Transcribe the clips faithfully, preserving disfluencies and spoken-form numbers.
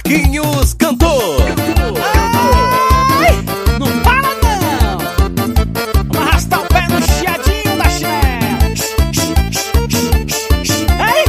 Marquinhos cantor. Ai, não para não. Vamos arrastar o pé no chiadinho da chinela. Ei!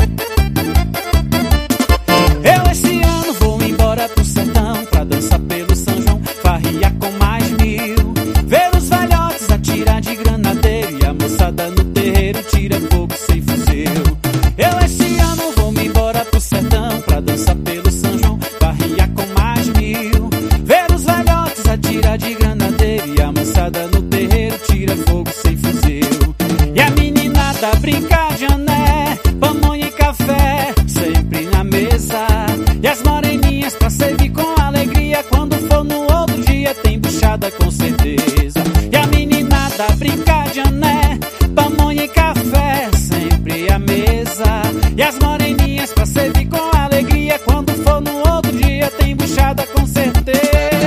Eu esse ano vou embora pro sertão pra dançar pelo São João, farriar com mais mil, ver os velhotes atirar de granadeiro e a moçada no terreiro tira fogo sem fuzil. Eu esse ano vou me embora pro sertão pra dançar pelo São João, farriar com mais mil, ver os velhotes atirar de granadeiro e a moçada no terreiro tira fogo sem fuzil. E a meninada brincar de ané, pamonha e café sempre na mesa, e as moreninhas pra servir com alegria, quando for no outro dia tem buchada com certeza. E a meninada brincar de ané, pamonha e café sempre à mesa, e as moreninhas pra servir com alegria, quando for no outro dia tem buchada com certeza.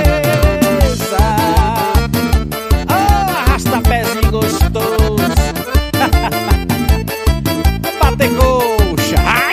Oh, arrasta pezinho gostoso. Bater coxa. Ai!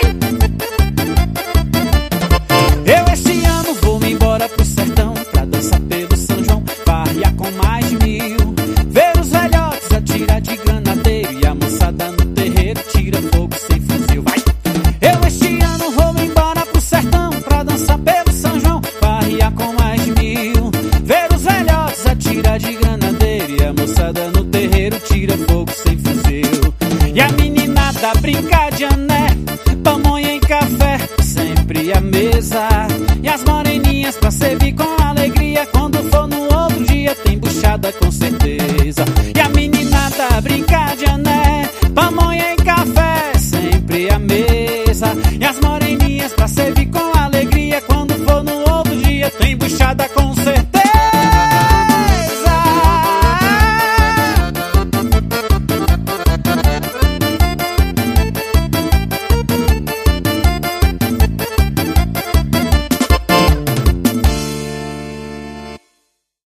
Eu esse ano vou me embora pro sertão pra dançar pelo São João, farriar com mais mil, ver os velhotes atirar de granadeiro e a moçada no terreiro tira fogo sem fuzil. Vai! Eu esse ano vou me embora pro sertão pra dançar pelo São João, farriar com mais mil, ver os velhotes atirar de granadeiro e a moçada no terreiro tira fogo sem fuzil. E a meninada brincar de ané, pamonha e café sempre à mesa, e as moreninhas pra servir com alegria, quando for no outro dia tem buchada com certeza. E a meninada brincar de ané,